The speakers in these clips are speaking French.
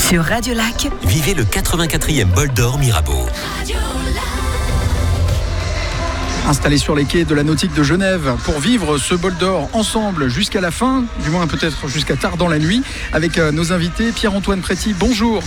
Sur Radio Lac, vivez le 84e Bol d'Or Mirabeau. Installés sur les quais de la Nautique de Genève pour vivre ce bol d'or ensemble jusqu'à la fin, du moins peut-être jusqu'à tard dans la nuit, avec nos invités. Pierre-Antoine Préti, bonjour.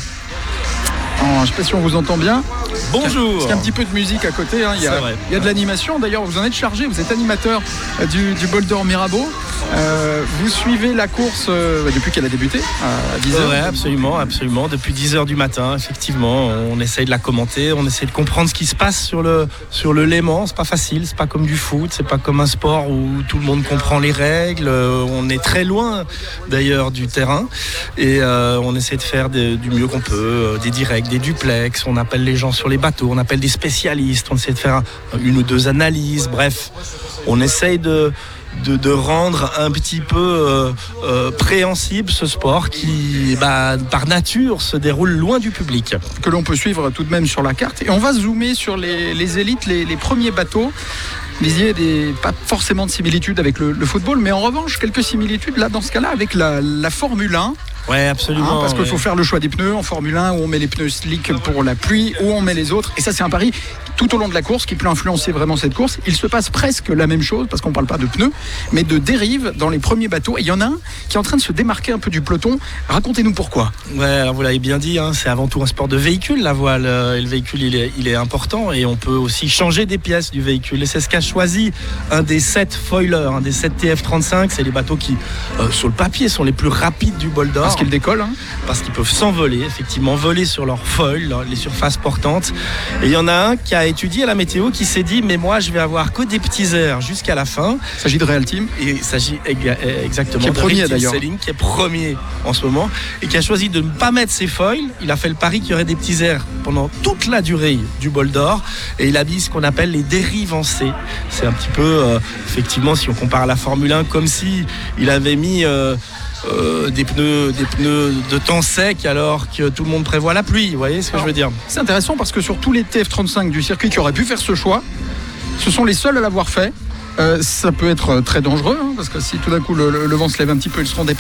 Je ne sais pas si on vous entend bien. Bonjour. Parce qu'il y a un petit peu de musique à côté. Il y a de l'animation. D'ailleurs, vous en êtes chargé. Vous êtes animateur du Bol d'Or Mirabeau. Vous suivez la course depuis qu'elle a débuté à 10h. Oui, absolument. Depuis 10h du matin, effectivement. On essaye de la commenter. On essaye de comprendre ce qui se passe sur le Léman. C'est pas facile. C'est pas comme du foot. C'est pas comme un sport où tout le monde comprend les règles. On est très loin, d'ailleurs, du terrain. Et on essaie de faire du mieux qu'on peut. Des directs, des duplex. On appelle les gens sur les bateaux. On appelle des spécialistes. On essaie de faire une ou deux analyses. Bref, on essaye de rendre un petit peu préhensible ce sport qui, par nature, se déroule loin du public. Que l'on peut suivre tout de même sur la carte. Et on va zoomer sur les élites, les premiers bateaux. Vous disiez pas forcément de similitudes avec le football, mais en revanche, quelques similitudes là, dans ce cas-là, avec la Formule 1. Oui, absolument. Parce qu'il faut faire le choix des pneus en Formule 1, où on met les pneus slick pour la pluie, où on met les autres. Et ça, c'est un pari tout au long de la course qui peut influencer vraiment cette course. Il se passe presque la même chose, parce qu'on ne parle pas de pneus, mais de dérive dans les premiers bateaux. Et il y en a un qui est en train de se démarquer un peu du peloton. Racontez-nous pourquoi. Ouais, alors vous l'avez bien dit, c'est avant tout un sport de véhicule, la voile. Et le véhicule, il est important. Et on peut aussi changer des pièces du véhicule. Et c'est ce qu'a choisi un des 7 foilers, un des 7 TF35. C'est les bateaux qui, sur le papier, sont les plus rapides du Bol d'Or. Parce qu'ils décollent. Parce qu'ils peuvent s'envoler, effectivement, voler sur leurs foils, les surfaces portantes. Et il y en a un qui a étudié la météo, qui s'est dit, mais moi, je vais avoir que des petits airs jusqu'à la fin. Il s'agit de Real Team. Et il s'agit exactement qui est premier, d'ailleurs. Selling, qui est premier en ce moment, et qui a choisi de ne pas mettre ses foils. Il a fait le pari qu'il y aurait des petits airs pendant toute la durée du Bol d'Or. Et il a mis ce qu'on appelle les dérives en C. C'est un petit peu, effectivement, si on compare à la Formule 1, comme si il avait mis des pneus de temps sec alors que tout le monde prévoit la pluie. Vous voyez ce que je veux dire? C'est intéressant parce que sur tous les TF35 du circuit qui auraient pu faire ce choix, ce sont les seuls à l'avoir fait. Ça peut être très dangereux, parce que si tout d'un coup le vent se lève un petit peu, ils seront dépassés.